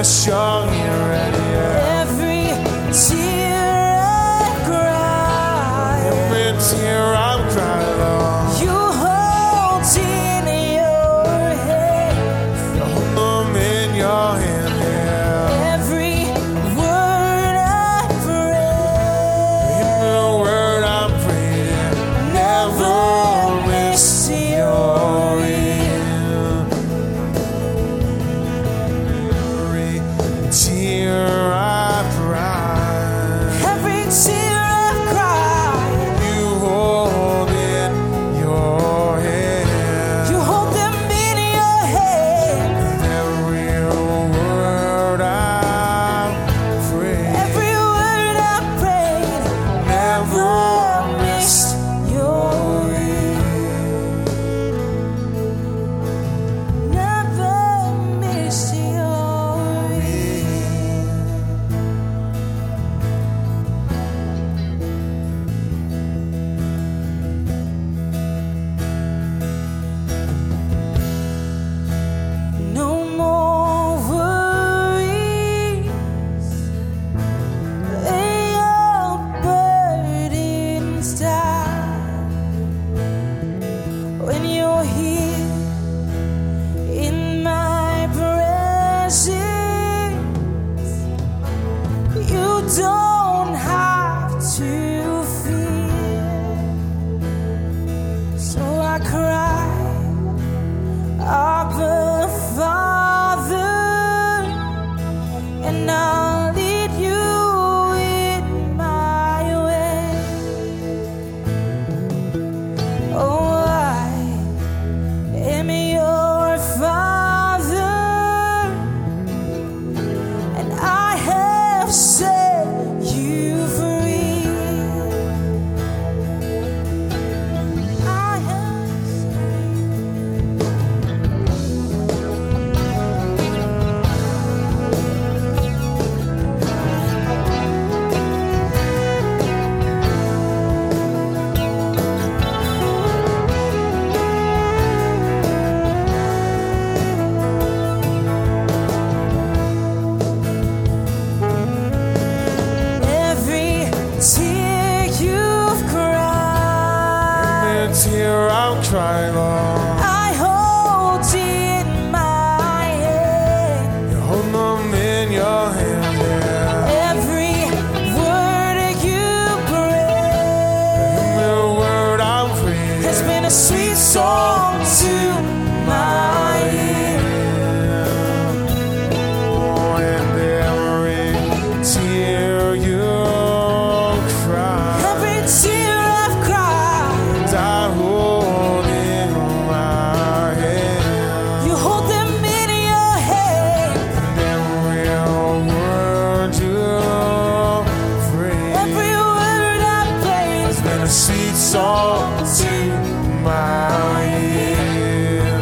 miss your ear and every tear I cry, every tear I've cried, Lord. you hold in your hand. You hold them in your hand, yeah. Every word I pray, Every word I pray, never miss your ear. every tear I've cried, Every tear I cry, you hold in your hand. you hold them in your hand. Every word I pray, Every word I prayed, never missed your ear. Never missed your ear. No more worries, lay your burdens down. When you're here in my presence, you don't have to fear. So I cry, Abba, Father, and I'll lead you in my way. Oh, I am your Father, and I have set you free. I have set every tear you've cried, every tear I've cried, Lord. I hold in my hand. You hold them in your hand, yeah. Every word you pray Every word I pray has been a sweet song to my ear. Oh, and every tear you cry, Every tear I've cried, I hold in my hand. you hold them in your hand. Every word you pray Every word I pray has been a sweet song to my ear.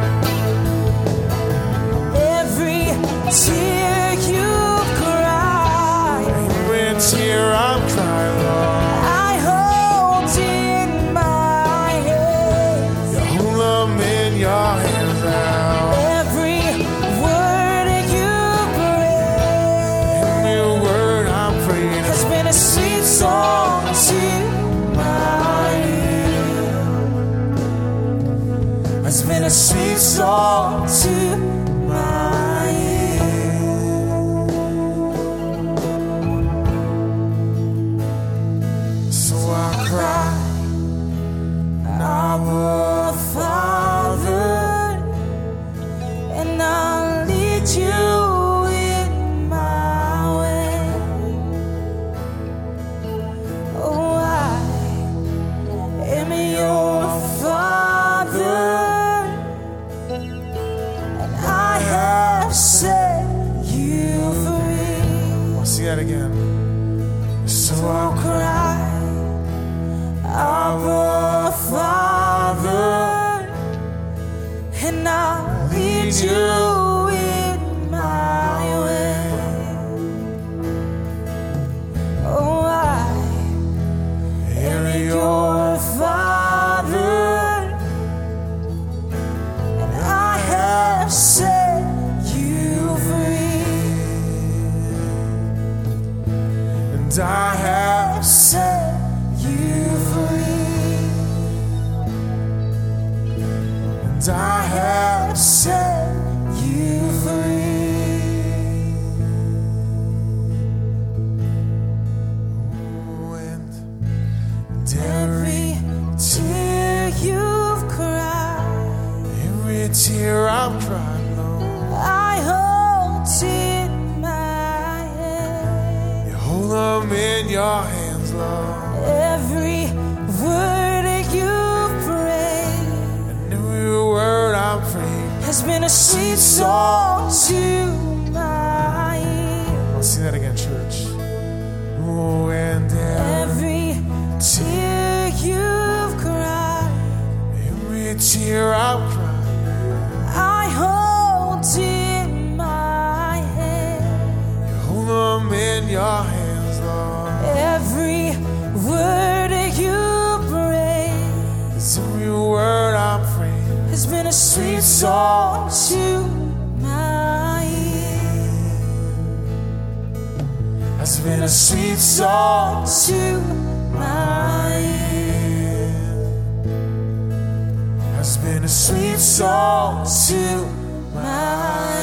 every tear you cry, Every tear I've cried, Lord. I hold in my hand. You hold them in your hands now. Every word you pray Every word I prayed has been a sweet song to my ear. has been a sweet song To my ear. So I cry, Our Father, and I'll lead you in my way. Oh, I am your Father, and I have set you free. I'll see that again. So I'll cry, Abba, Father, and I'll lead you in my way. Oh, I hear am your your Father, and I have set you free. I have set you free. and I have Set you free. and Every tear you've cried, every tear I've cried, Lord, I hold in my hand. you hold them in your hands, Lord. Every word that you've prayed And every word I'm praying. has been a sweet song to my ear. I'll sing that again, church. Oh, and Every tear you've cried, every tear I've cried, I hold in my hand. you hold them in your hands, Lord. Every word that you prayed It's every word I'm praying. has been a sweet song to my ear. Has been a sweet song To my ear. Has been a sweet song To my